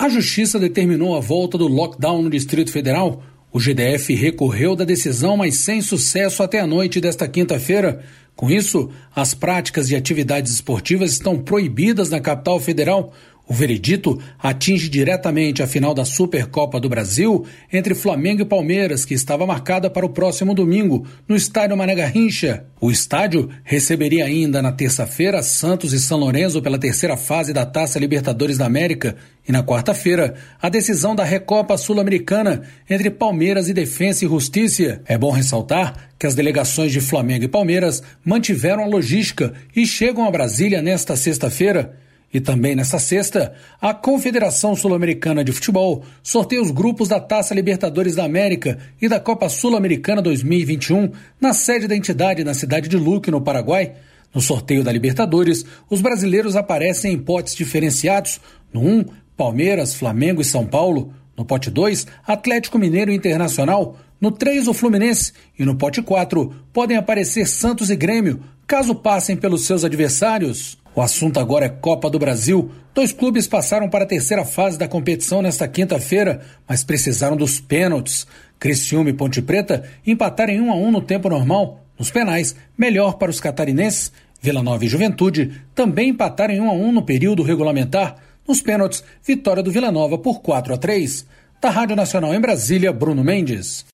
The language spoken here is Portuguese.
A Justiça determinou a volta do lockdown no Distrito Federal. O GDF recorreu da decisão, mas sem sucesso até a noite desta quinta-feira. Com isso, as práticas de atividades esportivas estão proibidas na capital federal. O veredito atinge diretamente a final da Supercopa do Brasil entre Flamengo e Palmeiras, que estava marcada para o próximo domingo, no estádio Mané Garrincha. O estádio receberia ainda na terça-feira Santos e São Lourenço pela terceira fase da Taça Libertadores da América e na quarta-feira a decisão da Recopa Sul-Americana entre Palmeiras e Defensa e Justiça. É bom ressaltar que as delegações de Flamengo e Palmeiras mantiveram a logística e chegam a Brasília nesta sexta-feira. E também nesta sexta, a Confederação Sul-Americana de Futebol sorteia os grupos da Taça Libertadores da América e da Copa Sul-Americana 2021 na sede da entidade na cidade de Luque, no Paraguai. No sorteio da Libertadores, os brasileiros aparecem em potes diferenciados. No 1, Palmeiras, Flamengo e São Paulo. No pote 2, Atlético Mineiro e Internacional. No 3, o Fluminense. E no pote 4, podem aparecer Santos e Grêmio, caso passem pelos seus adversários. O assunto agora é Copa do Brasil. 2 clubes passaram para a terceira fase da competição nesta quinta-feira, mas precisaram dos pênaltis. Criciúma e Ponte Preta empataram em 1-1 no tempo normal. Nos penais, melhor para os catarinenses. Vila Nova e Juventude também empataram em 1-1 no período regulamentar. Nos pênaltis, vitória do Vila Nova por 4-3. Da Rádio Nacional em Brasília, Bruno Mendes.